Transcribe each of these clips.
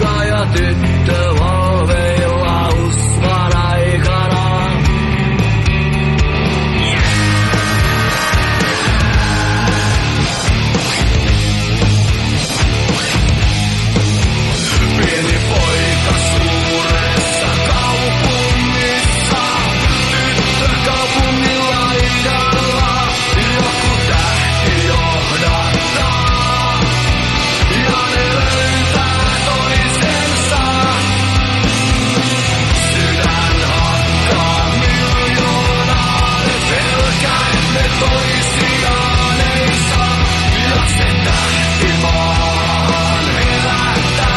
poika ja tyttö valveilla usvan aikana. Pieni poika suuressa kaupungissa, tyttö kaupungin laidalla, joku tähti johdattaa, ja ne löytää toisensa. Sydän hakkaa miljoonaa, ne pelkää, ne toisiaan ei saa, ja se tähti maahan herättää.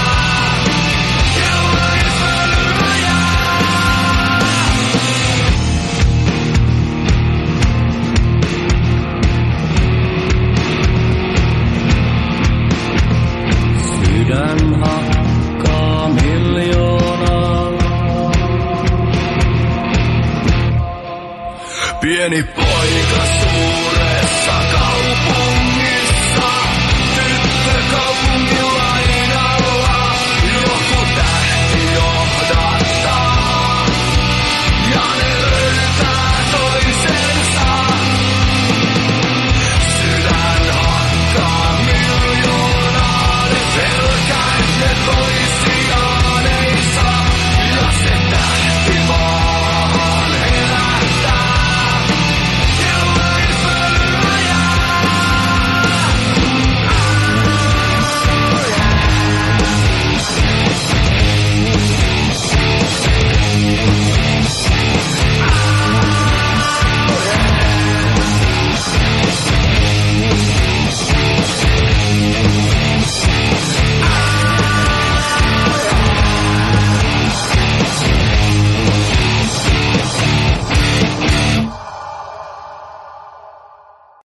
Sydän hakkaa miljoonaa. Pieni poika